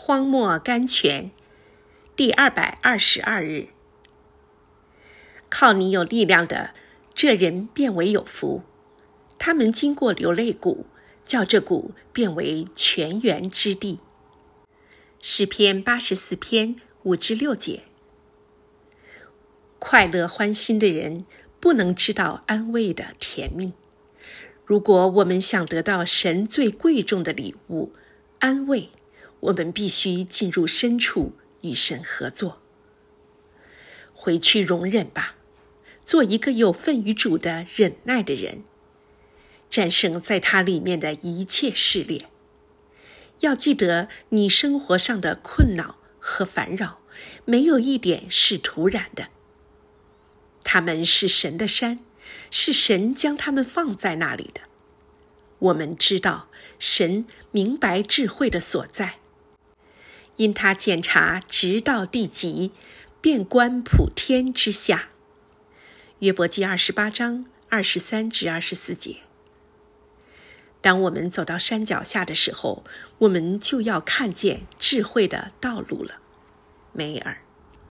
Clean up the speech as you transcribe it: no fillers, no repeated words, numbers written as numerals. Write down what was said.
荒漠甘泉第222日。靠你有力量的，这人变为有福。他们经过流泪谷，叫这谷变为泉源之地。诗篇84篇5-6节。快乐欢心的人不能知道安慰的甜蜜。如果我们想得到神最贵重的礼物安慰，我们必须进入深处与神合作。回去容忍吧，做一个有份于主的忍耐的人，战胜在他里面的一切试炼。要记得，你生活上的困扰和烦扰，没有一点是突然的。他们是神的山，是神将他们放在那里的。我们知道，神明白智慧的所在，因他检查直到地极，遍观普天之下。约伯记28章23-24节。当我们走到山脚下的时候，我们就要看见智慧的道路了。梅尔。